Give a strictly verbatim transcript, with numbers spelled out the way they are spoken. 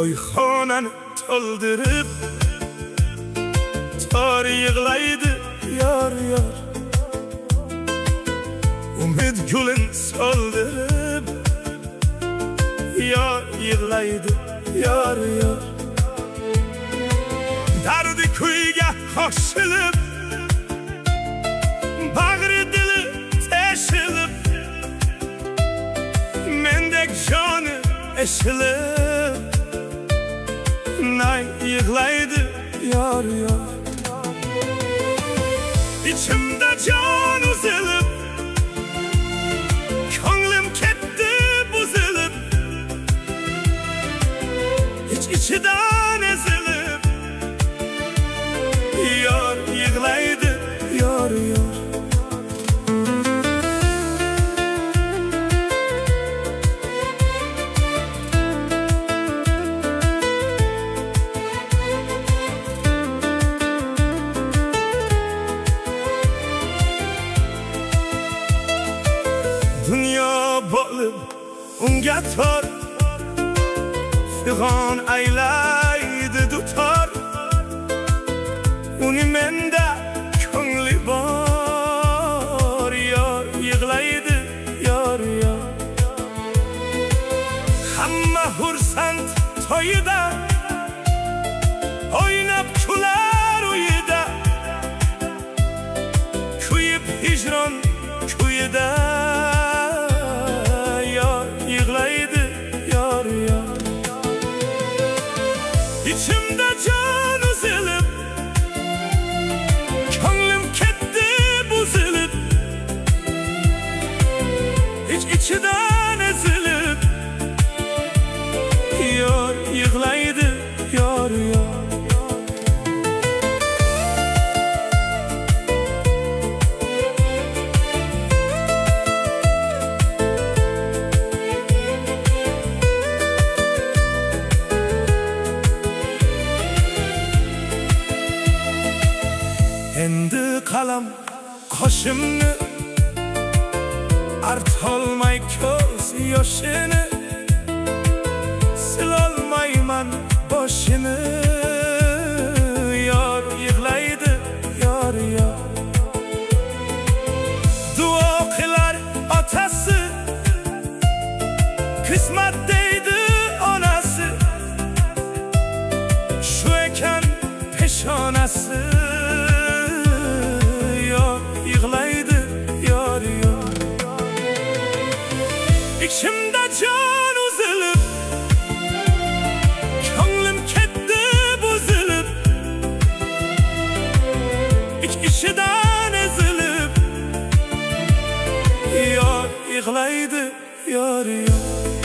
to'yxonani to'ldirib, tor yig'laydi yor yor. Umid gulin soldirib, yor yig'laydi yor yor. Dardi kuyga qo'shilib, bag'ri dili teshilib, mendek joni eshilib, nay yig'laydi yor yor. İçimde can uzilib, ko'nglim ketdi buzilib, iç ichidan ezilib, yor yig'laydi yor yor. Dünya bo'lib unga tor, fig'on aylaydi dutor. Uni menda ko'ngli bor, yor yig'laydi yor yor. Hamma xursand to'yida, o'ynab kular uyida, kuyib hijron kuyida, yig'laydi yor yor. İçimde can uzilib, ko'nglim ketdi buzilib, iç ichidan ezilib, yor yig'laydi yor yor. Endi qalam qo'shimni artolmay ko'z yoshini, silolmayman boshini, yor yig'laydi yor yor. Duo qilar otasi, qismat deydi onasi, shu ekan peshonasi, yig'laydi yor yor. İçimde can uzilib, ko'nglim ketdi buzilib, iç ichidan ezilib, yor yig'laydi yor yor.